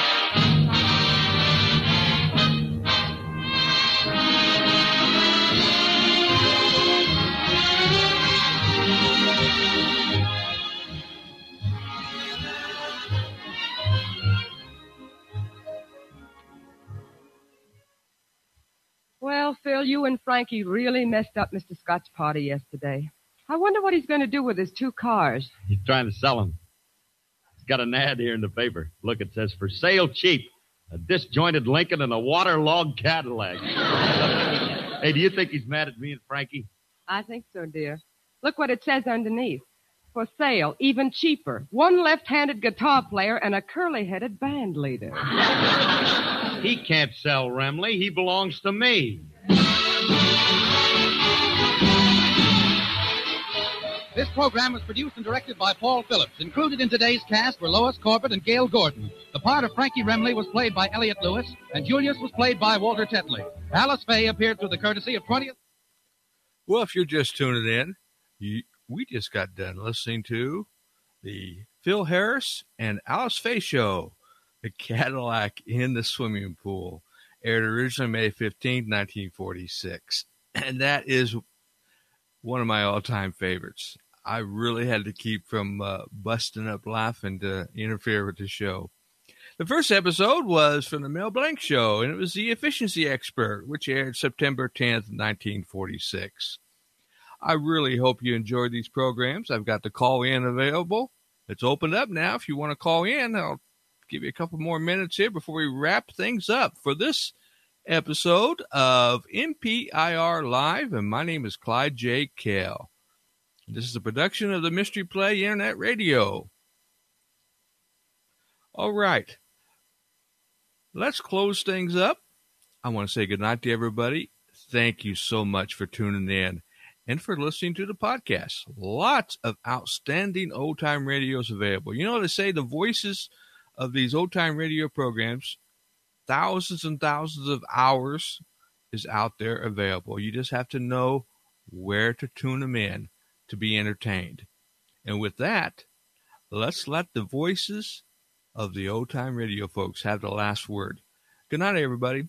Well, Phil, you and Frankie really messed up Mr. Scott's party yesterday. I wonder what he's going to do with his 2 cars. He's trying to sell them. He's got an ad here in the paper. Look, it says, for sale cheap. A disjointed Lincoln and a waterlogged Cadillac. Hey, do you think he's mad at me and Frankie? I think so, dear. Look what it says underneath. For sale, even cheaper. 1 left-handed guitar player and a curly-headed band leader. He can't sell Remley. He belongs to me. This program was produced and directed by Paul Phillips. Included in today's cast were Lois Corbett and Gail Gordon. The part of Frankie Remley was played by Elliot Lewis, and Julius was played by Walter Tetley. Alice Faye appeared through the courtesy of 20th. Well, if you're just tuning in, we just got done listening to the Phil Harris and Alice Faye show, The Cadillac in the Swimming Pool, aired originally May 15, 1946. And that is one of my all-time favorites. I really had to keep from busting up laughing to interfere with the show. The first episode was from the Mel Blanc Show, and it was The Efficiency Expert, which aired September 10th, 1946. I really hope you enjoyed these programs. I've got the call-in available. It's opened up now. If you want to call in, I'll give you a couple more minutes here before we wrap things up for this episode of MPIR Live, and my name is Clyde J. Kell. This is a production of the Mystery Play Internet Radio. All right. Let's close things up. I want to say goodnight to everybody. Thank you so much for tuning in and for listening to the podcast. Lots of outstanding old-time radios available. You know, they say the voices of these old-time radio programs, thousands and thousands of hours is out there available. You just have to know where to tune them in to be entertained. And with that, let's let the voices of the old-time radio folks have the last word. Good night, everybody.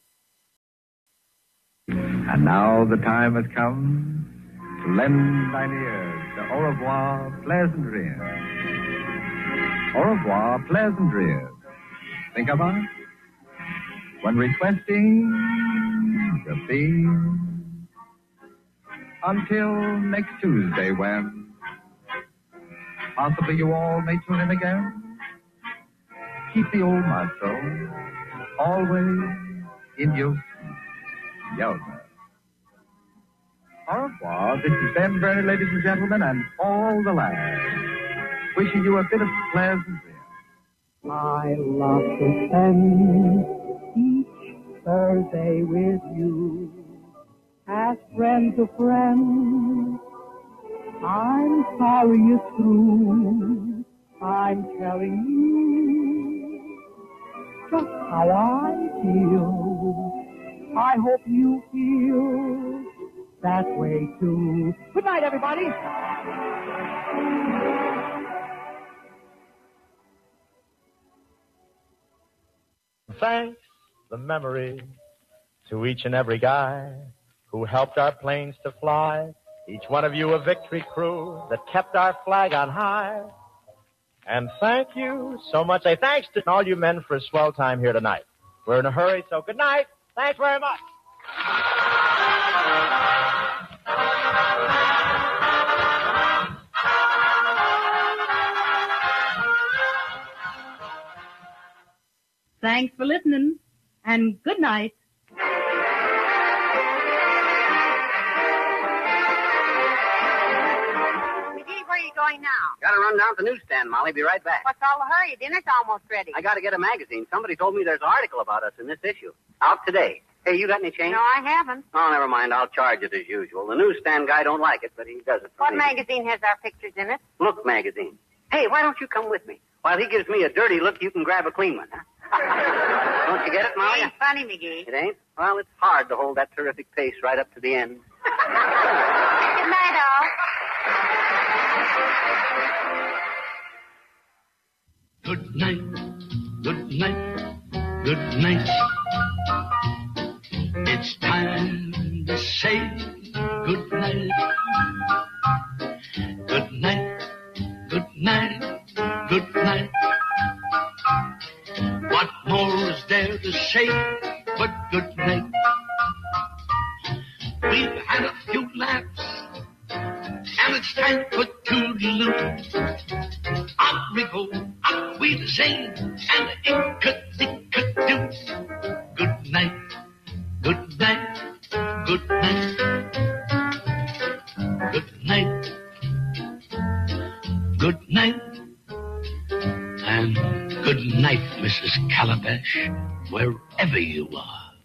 And now the time has come to lend thine ears to Au revoir, pleasant dreams. Au revoir, pleasant dreams. Think of us when requesting the theme. Until next Tuesday when possibly you all may tune in again. Keep the old maestro always in use. Yowza. Au revoir. This is Ben Vernon, ladies and gentlemen, and all the lads. Wishing you a bit of pleasant dream. I love to spend each Thursday with you. As friend to friend, I'm sorry it's through. I'm telling you just how I feel. I hope you feel that way too. Good night, everybody. Thanks, the memory, to each and every guy who helped our planes to fly. Each one of you a victory crew that kept our flag on high. And thank you so much. Say thanks to all you men for a swell time here tonight. We're in a hurry, so good night. Thanks very much. Thanks for listening, and good night. McGee, where are you going now? Gotta run down to the newsstand, Molly. Be right back. What's all the hurry? Dinner's almost ready. I gotta get a magazine. Somebody told me there's an article about us in this issue. Out today. Hey, you got any change? No, I haven't. Oh, never mind. I'll charge it as usual. The newsstand guy don't like it, but he does it for What me. magazine has our pictures in it? Look magazine. Hey, why don't you come with me? While he gives me a dirty look, you can grab a clean one, huh? Don't you get it, Molly? Ain't funny, McGee. It ain't? Well, it's hard to hold that terrific pace right up to the end. Good night, all. Good night, good night, good night. It's time to say good night. Good night, good night, good night. What more is there to say but good night? We've had a few laughs, and it's time for toodaloo. On we go, on we sing, and ink-a-dink-a-doo. Good night, good night, good night. Good night, good night, and good night, Mrs. Calabash, wherever you are.